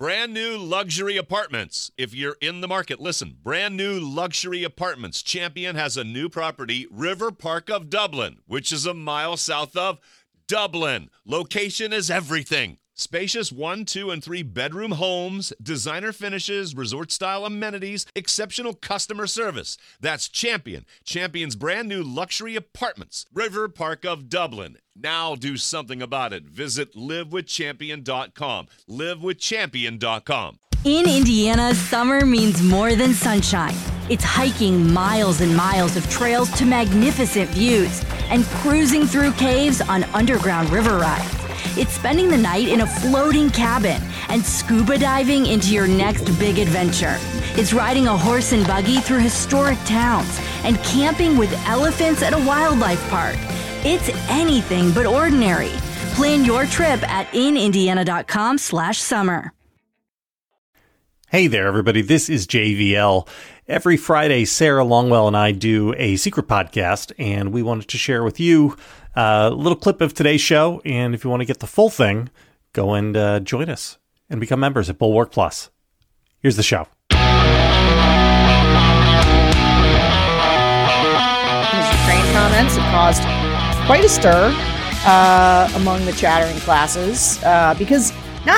Brand new luxury apartments. If you're in the market, listen. Brand new luxury apartments. Champion has a new property, River Park of Dublin, which is a mile south of Dublin. Location is everything. Spacious 1, 2, and 3 bedroom homes, designer finishes, resort-style amenities, exceptional customer service. That's Champion. Champion's brand new luxury apartments. River Park of Dublin. Now do something about it. Visit livewithchampion.com. Livewithchampion.com. In Indiana, summer means more than sunshine. It's hiking miles and miles of trails to magnificent views and cruising through caves on underground river rides. It's spending the night in a floating cabin and scuba diving into your next big adventure. It's riding a horse and buggy through historic towns and camping with elephants at a wildlife park. It's anything but ordinary. Plan your trip at inindiana.com/summer. Hey there, everybody. This is JVL. Every Friday, Sarah Longwell and I do a secret podcast, and we wanted to share with you a little clip of today's show. And if you want to get the full thing, go and join us and become members at Bulwark Plus. Here's the show. His Ukraine comments have caused quite a stir among the chattering classes because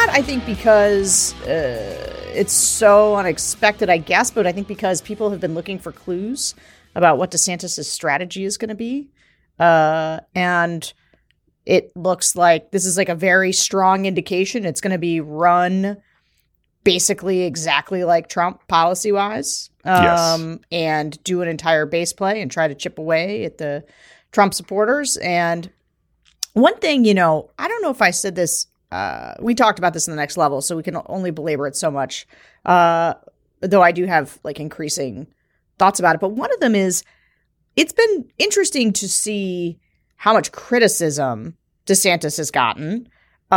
it's so unexpected, I guess, but I think because people have been looking for clues about what DeSantis' strategy is going to be. And it looks like this is like a very strong indication it's going to be run basically exactly like Trump policy-wise. Yes. And do an entire base play and try to chip away at the Trump supporters. And one thing, I don't know if I said this, we talked about this in the next level, so we can only belabor it so much, though I do have like increasing thoughts about it. But one of them is, it's been interesting to see how much criticism DeSantis has gotten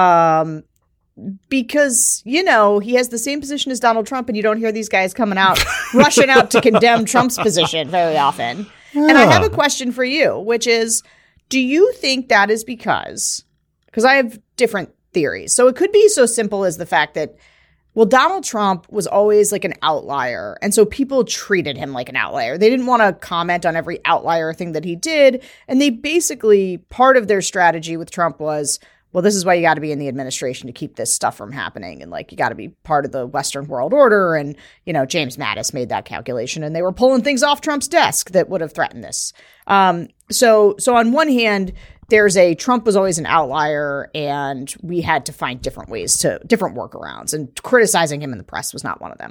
because, he has the same position as Donald Trump, and you don't hear these guys coming out, rushing out to condemn Trump's position very often. And I have a question for you, which is, do you think that is because I have different theories. So it could be so simple as the fact that, well, Donald Trump was always like an outlier. And so people treated him like an outlier. They didn't want to comment on every outlier thing that he did. And they basically, part of their strategy with Trump was, well, this is why you got to be in the administration to keep this stuff from happening. And like, you got to be part of the Western world order. And, James Mattis made that calculation and they were pulling things off Trump's desk that would have threatened this. So on one hand, Trump was always an outlier and we had to find different workarounds, and criticizing him in the press was not one of them.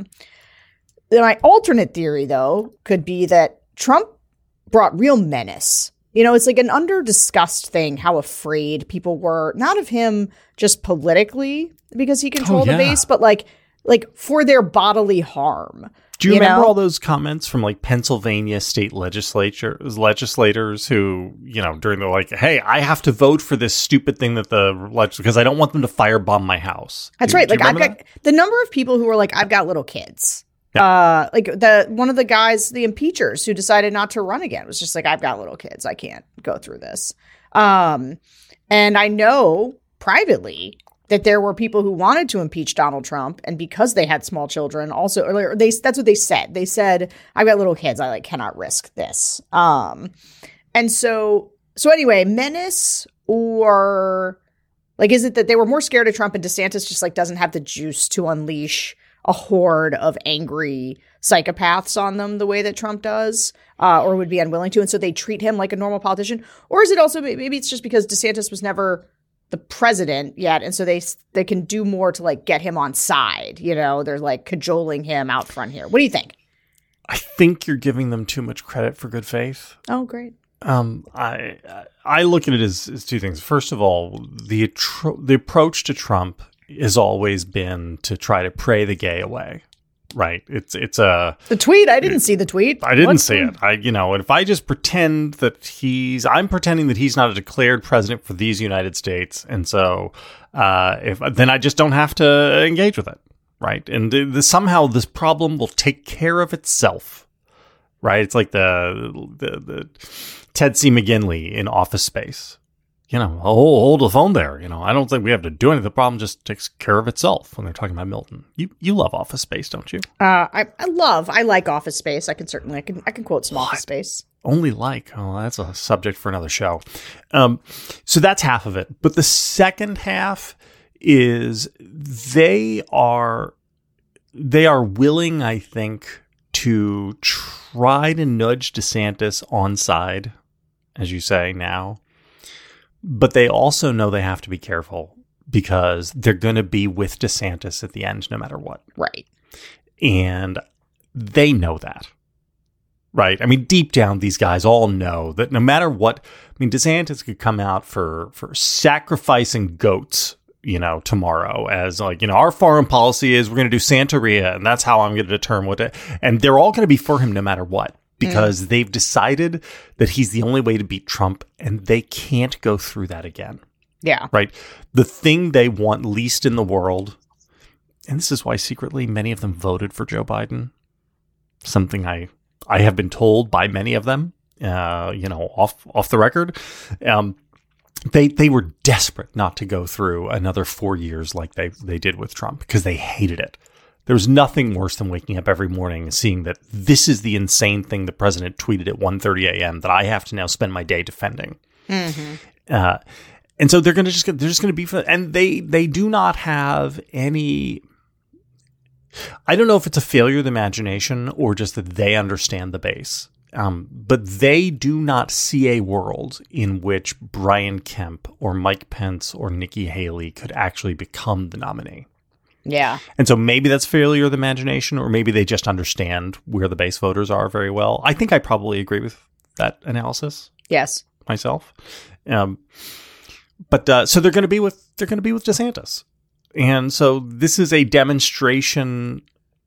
My alternate theory, though, could be that Trump brought real menace. It's like an under-discussed thing how afraid people were, not of him just politically because he controlled the base, but like for their bodily harm. Do you remember all those comments from like Pennsylvania state legislators who, during the hey, I have to vote for this stupid thing that because I don't want them to firebomb my house. That's right. Like I've got the number of people who were like, I've got little kids. Yeah. One of the guys, the impeachers who decided not to run again was just like, I've got little kids. I can't go through this. And I know privately that there were people who wanted to impeach Donald Trump, and because they had small children, also earlier, that's what they said. They said, "I've got little kids. I cannot risk this." And so anyway, menace, or is it that they were more scared of Trump and DeSantis just doesn't have the juice to unleash a horde of angry psychopaths on them the way that Trump does, or would be unwilling to, and so they treat him like a normal politician? Or is it also maybe it's just because DeSantis was never the president yet, and so they can do more to get him on side. They're cajoling him out front here. What do you think? I think you're giving them too much credit for good faith. Oh, great. I look at it as two things. First of all, the approach to Trump has always been to try to pray the gay away. Right. It's the tweet. I didn't see the tweet. I didn't see it. And if I just pretend that I'm pretending that he's not a declared president for these United States. And so then I just don't have to engage with it. Right. And somehow this problem will take care of itself. Right. It's like the Ted C. McGinley in Office Space. hold the phone there. I don't think we have to do anything. The problem just takes care of itself when they're talking about Milton. You love Office Space, don't you? I like Office Space. I can quote some Office Space. Only that's a subject for another show. So that's half of it. But the second half is they are willing, I think, to try to nudge DeSantis on side, as you say now. But they also know they have to be careful because they're going to be with DeSantis at the end no matter what. Right. And they know that. Right. I mean, deep down, these guys all know that no matter what, DeSantis could come out for sacrificing goats, tomorrow as our foreign policy is we're going to do Santeria and that's how I'm going to determine what and they're all going to be for him no matter what. Because they've decided that he's the only way to beat Trump, and they can't go through that again. Yeah. Right? The thing they want least in the world, and this is why secretly many of them voted for Joe Biden, something I have been told by many of them, off the record, they were desperate not to go through another 4 years like they did with Trump because they hated it. There's nothing worse than waking up every morning and seeing that this is the insane thing the president tweeted at 1:30 a.m. that I have to now spend my day defending. Mm-hmm. And so they're just going to be, and they do not have any. I don't know if it's a failure of the imagination or just that they understand the base. But they do not see a world in which Brian Kemp or Mike Pence or Nikki Haley could actually become the nominee. Yeah. And so maybe that's failure of the imagination, or maybe they just understand where the base voters are very well. I think I probably agree with that analysis. Yes. Myself. But so they're going to be with DeSantis. And so this is a demonstration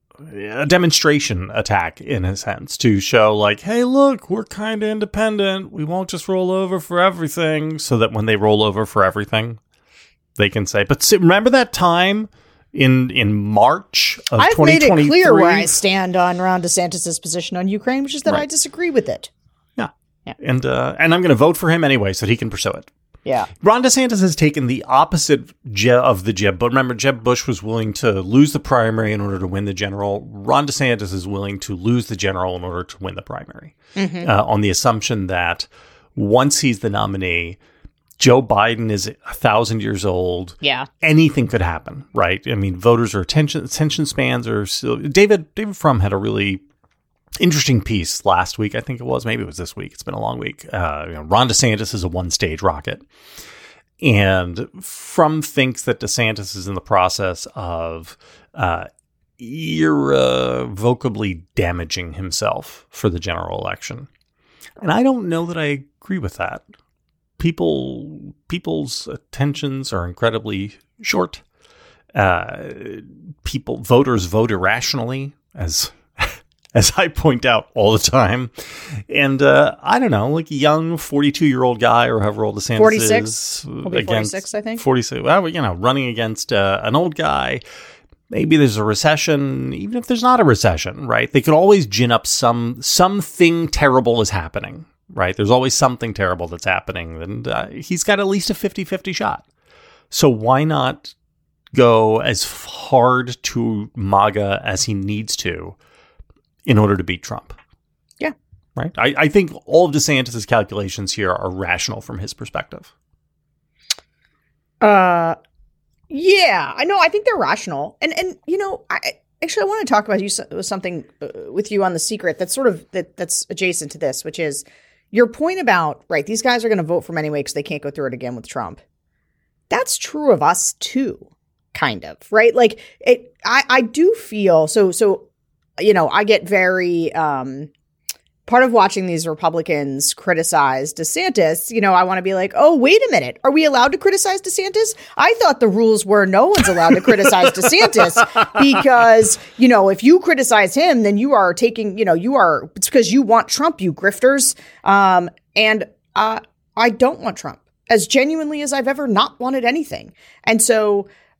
attack in a sense to show hey, look, we're kind of independent. We won't just roll over for everything, so that when they roll over for everything, they can say, but remember that time in March of 2023? I've made it clear where I stand on Ron DeSantis' position on Ukraine, which is that I disagree with it. Yeah. And I'm going to vote for him anyway so that he can pursue it. Yeah. Ron DeSantis has taken the opposite of the Jeb. But remember, Jeb Bush was willing to lose the primary in order to win the general. Ron DeSantis is willing to lose the general in order to win the primary, on the assumption that once he's the nominee, Joe Biden is 1,000 years old. Yeah. Anything could happen, right? Voters are attention spans are still. David Frum had a really interesting piece last week. I think it was. Maybe it was this week. It's been a long week. Ron DeSantis is a one-stage rocket. And Frum thinks that DeSantis is in the process of irrevocably damaging himself for the general election. And I don't know that I agree with that. People's attentions are incredibly short. Voters vote irrationally, as I point out all the time. And I don't know, a young 42-year-old guy or however old DeSantis 46. is. He'll be 46, I think. 46. Well, running against an old guy. Maybe there's a recession, even if there's not a recession, right? They could always gin up something terrible is happening. Right? There's always something terrible that's happening. And he's got at least a 50-50 shot. So why not go as hard to MAGA as he needs to in order to beat Trump? Yeah. Right? I think all of DeSantis' calculations here are rational from his perspective. Yeah. I know. I think they're rational. And I want to talk about something with you on The Secret that's that's adjacent to this, which is your point about, right, these guys are going to vote for him anyway because they can't go through it again with Trump. That's true of us too, kind of, right? I do feel, so I get very, part of watching these Republicans criticize DeSantis, I want to be like, oh, wait a minute. Are we allowed to criticize DeSantis? I thought the rules were no one's allowed to criticize DeSantis because, if you criticize him, then you are taking, it's because you want Trump, you grifters. And I don't want Trump as genuinely as I've ever not wanted anything. And so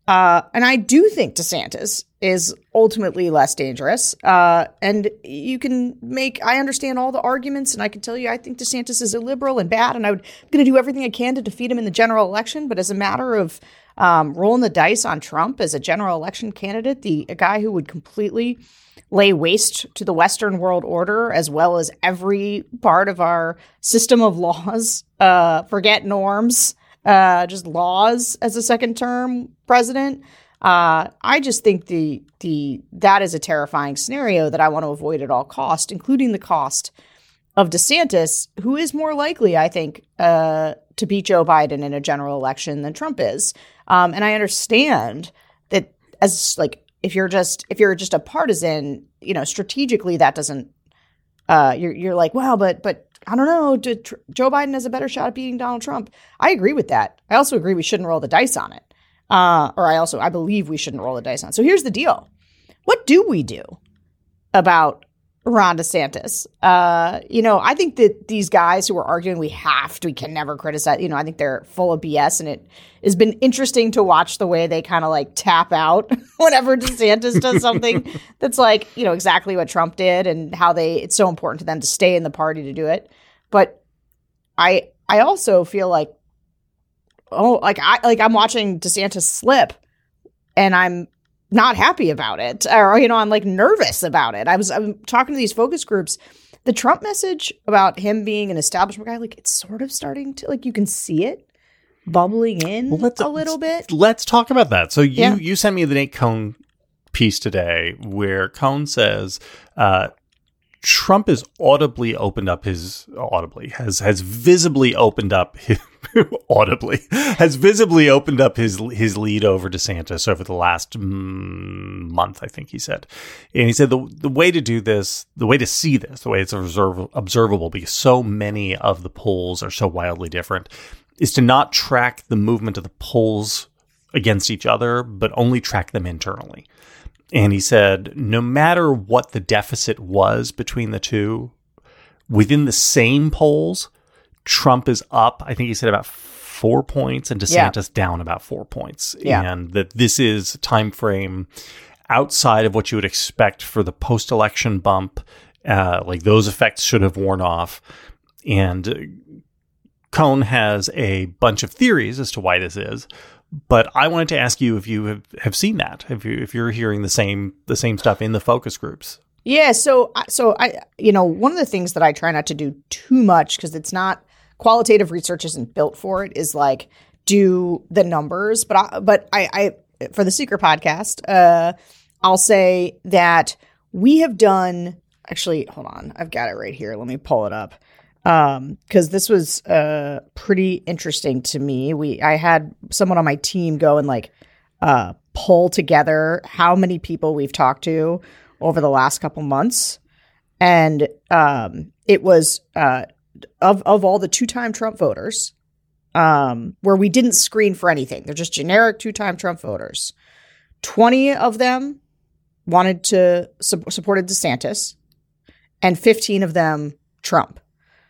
And I do think DeSantis is ultimately less dangerous. And you can I understand all the arguments, and I can tell you I think DeSantis is illiberal and bad, and I'm going to do everything I can to defeat him in the general election. But as a matter of rolling the dice on Trump as a general election candidate, a guy who would completely lay waste to the Western world order, as well as every part of our system of laws, forget norms, just laws as a second term president. I just think that is a terrifying scenario that I want to avoid at all cost, including the cost of DeSantis, who is more likely, I think, to beat Joe Biden in a general election than Trump is. And I understand that if you're just a partisan, strategically that doesn't. You're like, well, but I don't know. Joe Biden has a better shot at beating Donald Trump. I agree with that. I also agree we shouldn't roll the dice on it. I believe we shouldn't roll the dice on it. So here's the deal. What do we do about Ron DeSantis? I think that these guys who are arguing we can never criticize, I think they're full of BS, and it has been interesting to watch the way they kind of like tap out whenever DeSantis does something that's like, exactly what Trump did, and how it's so important to them to stay in the party to do it. But I also feel like, I'm watching DeSantis slip, and I'm not happy about it, or I'm like nervous about it. I'm talking to these focus groups. The Trump message about him being an establishment guy, like it's sort of starting to, like, you can see it bubbling in a little bit. Let's talk about that. So you sent me the Nate Cohn piece today where Cohn says Trump has visibly opened up his lead over DeSantis over the last month, I think he said. And he said the way to do this, the way to see this, the way it's observable, because so many of the polls are so wildly different, is to not track the movement of the polls against each other, but only track them internally. And he said, no matter what the deficit was between the two, within the same polls, Trump is up, I think he said about 4 points, and DeSantis down about 4 points. Yeah. And that this is a time frame outside of what you would expect for the post-election bump. Like those effects should have worn off. And Cohn has a bunch of theories as to why this is. But I wanted to ask you if you have seen that, if you're hearing the same stuff in the focus groups. Yeah. So I one of the things that I try not to do too much, because it's not, qualitative research isn't built for it, is like do the numbers. But I for the Secret podcast, I'll say that we have done, actually, hold on, I've got it right here. Let me pull it up. Because this was pretty interesting to me. I had someone on my team go and like pull together how many people we've talked to over the last couple months, and it was of all the two-time Trump voters, where we didn't screen for anything. They're just generic two-time Trump voters. 20 of them wanted to supported DeSantis, and 15 of them Trump.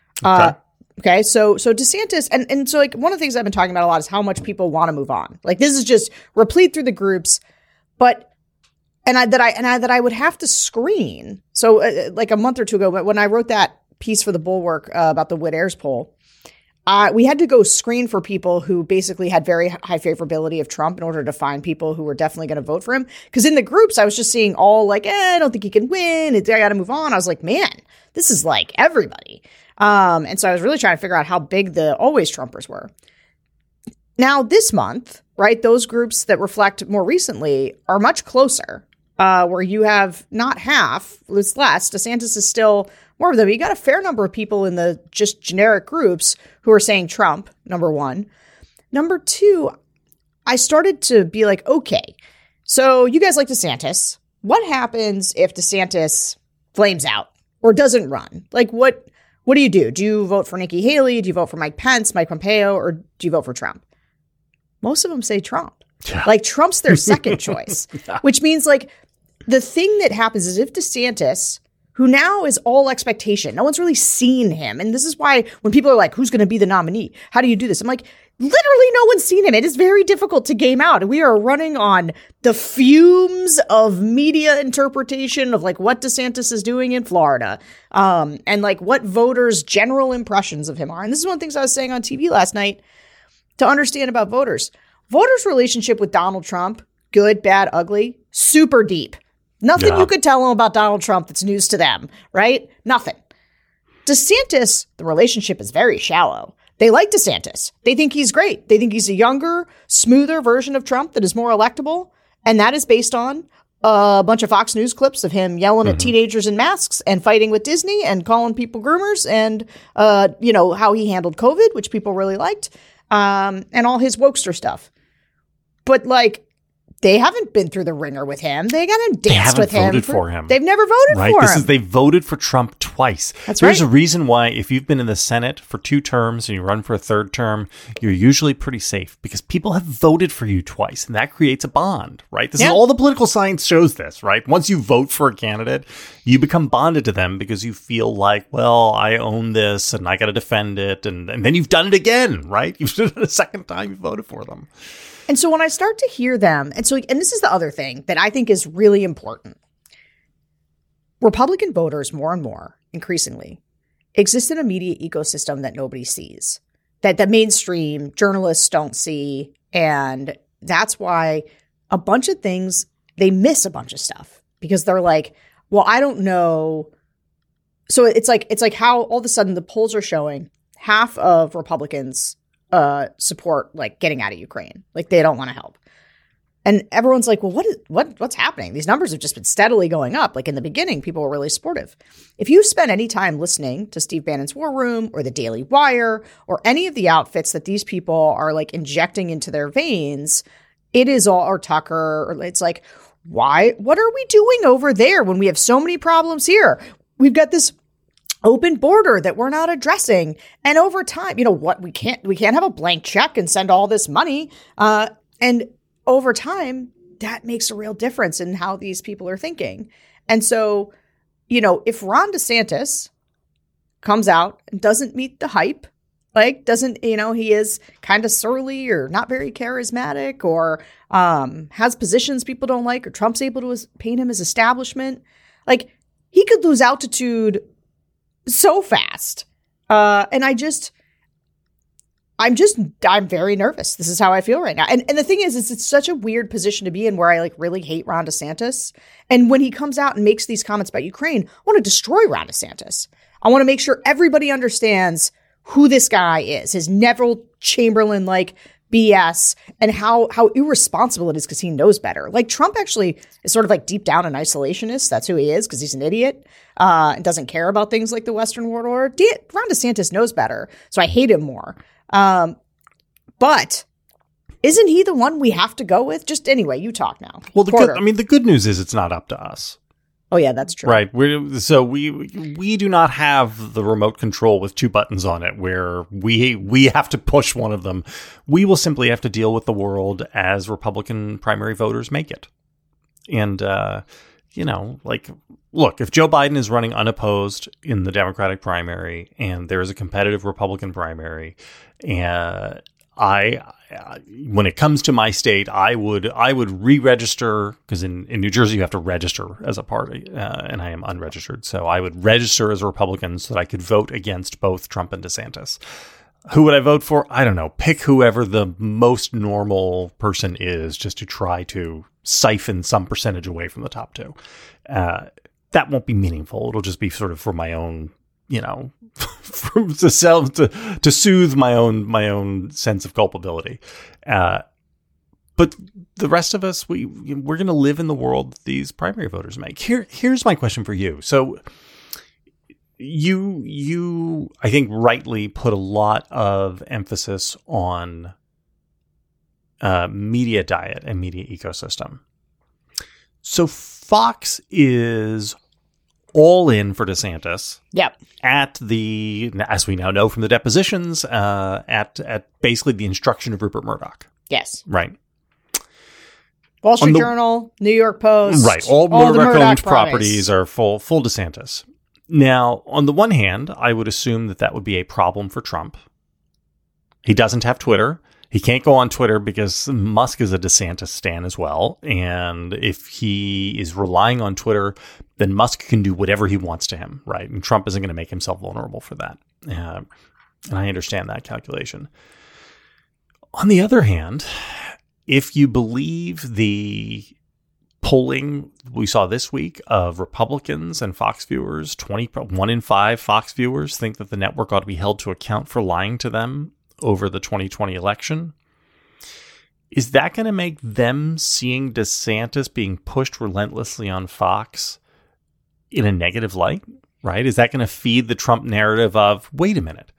Okay. So DeSantis, and so like one of the things I've been talking about a lot is how much people want to move on. Like this is just replete through the groups, but that I would have to screen. So like a month or two ago, when I wrote that piece for the Bulwark about the Wood-Ayers poll, we had to go screen for people who basically had very high favorability of Trump in order to find people who were definitely going to vote for him. Because in the groups, I was just seeing all like, I don't think he can win. I got to move on. I was like, man, this is like everybody. And so I was really trying to figure out how big the always Trumpers were. Now this month, right, those groups that reflect more recently are much closer, where you have not half, it's less. DeSantis is still more of them. You got a fair number of people in the just generic groups who are saying Trump, number one. Number two, I started to be like, okay, so you guys like DeSantis. What happens if DeSantis flames out or doesn't run? Like what do you do? Do you vote for Nikki Haley? Do you vote for Mike Pence, Mike Pompeo, or do you vote for Trump? Most of them say Trump. Yeah. Like Trump's their second choice, which means like the thing that happens is if DeSantis, who now is all expectation, no one's really seen him. And this is why when people are like, who's going to be the nominee? How do you do this? I'm like, Literally no one's seen him. It is very difficult to game out. We are running on the fumes of media interpretation of like what DeSantis is doing in Florida, and like what voters' general impressions of him are. And this is one of the things I was saying on TV last night to understand about voters. Voters' relationship with Donald Trump, good, bad, ugly, super deep. Nothing you could tell them about Donald Trump that's news to them, right? Nothing. DeSantis, the relationship is very shallow. They like DeSantis. They think he's great. They think he's a younger, smoother version of Trump that is more electable. And that is based on a bunch of Fox News clips of him yelling at teenagers in masks and fighting with Disney and calling people groomers and, how he handled COVID, which people really liked, and all his wokester stuff. But like, they haven't been through the ringer with him. They haven't danced with him. Voted for him. They've never voted for him. They voted for Trump twice. That's There's right. a reason why if you've been in the Senate for 2 terms and you run for a 3rd term, you're usually pretty safe because people have voted for you twice, and that creates a bond, right? This is all the political science shows this, right? Once you vote for a candidate, you become bonded to them because you feel like, well, I own this and I got to defend it, and then you've done it again, right? You've done it a second time you voted for them. And so when I start to hear them, and this is the other thing that I think is really important. Republican voters more and more, increasingly, exist in a media ecosystem that nobody sees, that the mainstream journalists don't see. And that's why a bunch of things, they miss a bunch of stuff because they're like, well, I don't know. So it's like how all of a sudden the polls are showing half of Republicans support like getting out of Ukraine. Like they don't want to help. And everyone's like, well, what's happening? These numbers have just been steadily going up. Like in the beginning, people were really supportive. If you spend any time listening to Steve Bannon's War Room or the Daily Wire or any of the outfits that these people are like injecting into their veins, it is all, or Tucker, or it's like, why? What are we doing over there when we have so many problems here? We've got this open border that we're not addressing. And over time, we can't have a blank check and send all this money. And over time, that makes a real difference in how these people are thinking. And so, if Ron DeSantis comes out and doesn't meet the hype, he is kind of surly or not very charismatic or has positions people don't like, or Trump's able to paint him as establishment, like he could lose altitude so fast. And I'm very nervous. This is how I feel right now. And the thing is it's such a weird position to be in where I like really hate Ron DeSantis. And when he comes out and makes these comments about Ukraine, I want to destroy Ron DeSantis. I want to make sure everybody understands who this guy is, his Neville Chamberlain like BS, and how irresponsible it is because he knows better. Like Trump actually is sort of like deep down an isolationist. That's who he is because he's an idiot and doesn't care about things like the Western World Order. Ron DeSantis knows better, so I hate him more. But isn't he the one we have to go with? Just anyway, you talk now. Well, the good news is it's not up to us. Oh yeah, that's true. Right. We do not have the remote control with 2 buttons on it where we have to push one of them. We will simply have to deal with the world as Republican primary voters make it. And, look, if Joe Biden is running unopposed in the Democratic primary and there is a competitive Republican primary, and when it comes to my state, I would re-register, because in New Jersey you have to register as a party, and I am unregistered. So I would register as a Republican so that I could vote against both Trump and DeSantis. Who would I vote for? I don't know. Pick whoever the most normal person is, just to try to siphon some percentage away from the top 2. That won't be meaningful. It'll just be sort of for my own, to soothe my own sense of culpability. But the rest of us, we're going to live in the world that these primary voters make. Here's my question for you. So you I think rightly put a lot of emphasis on media diet and media ecosystem. So Fox is all in for DeSantis. Yep. As we now know from the depositions, at basically the instruction of Rupert Murdoch. Yes. Right. Wall Street Journal, New York Post. Right. All Murdoch-owned properties are full DeSantis. Now, on the one hand, I would assume that would be a problem for Trump. He doesn't have Twitter. He can't go on Twitter because Musk is a DeSantis stan as well. And if he is relying on Twitter, then Musk can do whatever he wants to him, right? And Trump isn't going to make himself vulnerable for that. And I understand that calculation. On the other hand, if you believe the polling we saw this week of Republicans and Fox viewers, 1 in 5 Fox viewers think that the network ought to be held to account for lying to them over the 2020 election. Is that going to make them seeing DeSantis being pushed relentlessly on Fox in a negative light, right? Is that going to feed the Trump narrative of, wait a minute.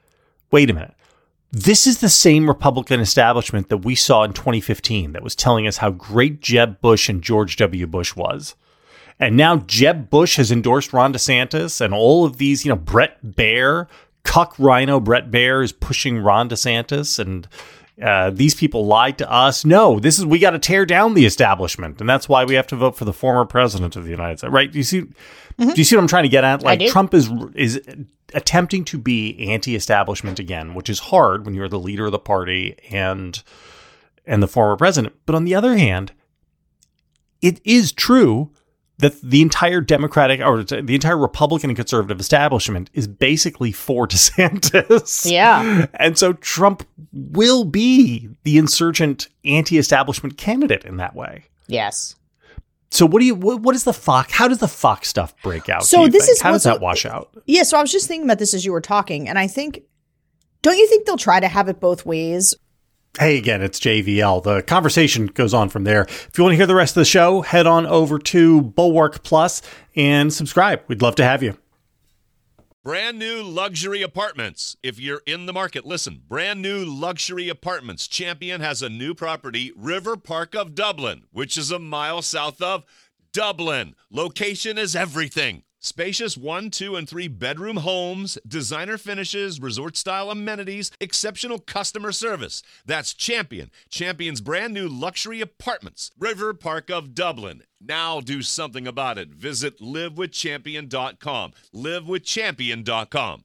This is the same Republican establishment that we saw in 2015 that was telling us how great Jeb Bush and George W. Bush was. And now Jeb Bush has endorsed Ron DeSantis and all of these, Brett Baier, cuck rhino Brett Baier is pushing Ron DeSantis, and these people lied to us. No, we got to tear down the establishment, and that's why we have to vote for the former president of the United States. Right? Do you see what I'm trying to get at? Like, Trump is attempting to be anti-establishment again, which is hard when you're the leader of the party and the former president. But on the other hand, it is true that the entire Democratic or the entire Republican and conservative establishment is basically for DeSantis. Yeah. And so Trump will be the insurgent anti-establishment candidate in that way. Yes. So what is the Fox? How does the Fox stuff break out? So this is how does that wash out? Yeah. So I was just thinking about this as you were talking, and don't you think they'll try to have it both ways? Hey, again, it's JVL. The conversation goes on from there. If you want to hear the rest of the show, head on over to Bulwark Plus and subscribe. We'd love to have you. Brand new luxury apartments. If you're in the market, listen. Brand new luxury apartments. Champion has a new property, River Park of Dublin, which is a mile south of Dublin. Location is everything. Spacious 1, 2, and 3 bedroom homes, designer finishes, resort-style amenities, exceptional customer service. That's Champion. Champion's brand new luxury apartments. River Park of Dublin. Now do something about it. Visit livewithchampion.com. livewithchampion.com.